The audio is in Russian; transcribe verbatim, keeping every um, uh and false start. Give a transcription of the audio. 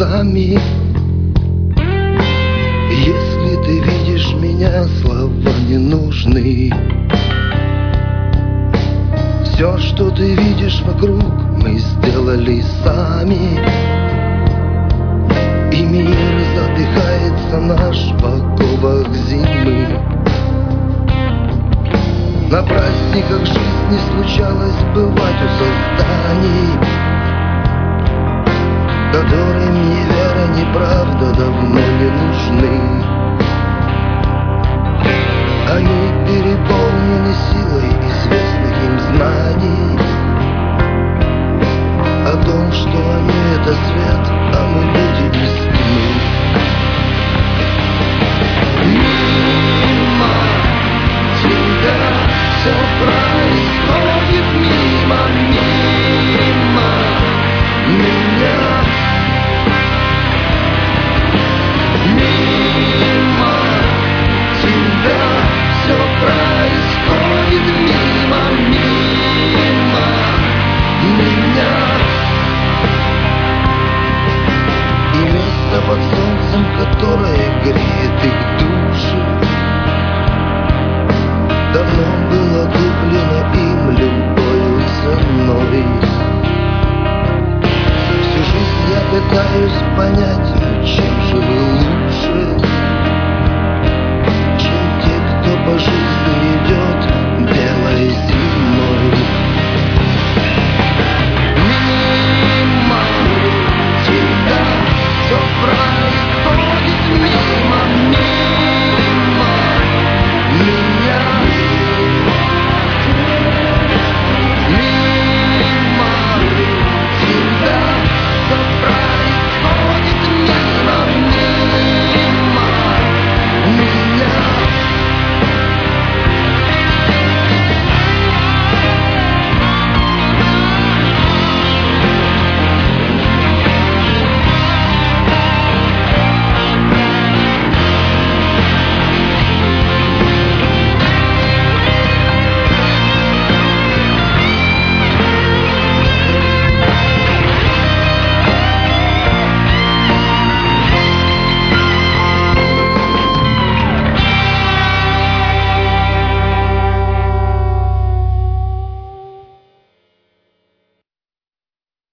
сами. Если ты видишь меня, слова не нужны. Все, что ты видишь вокруг, мы сделали сами. И мир задыхается наш в оковах зимы. На праздниках жизни случалось бывать у созданий, которым ни вера, ни правда давно не нужны. Они переполнены силой известных им знаний о том, что они — это свет, а мы люди из тьмы. Мимо тебя все происходит, мимо, мимо меня. Мимо тебя все происходит, мимо, мимо меня. И место под солнцем, которое греет их души, давно было куплено им любою ценой. Всю жизнь я пытаюсь понять, ну чем же вы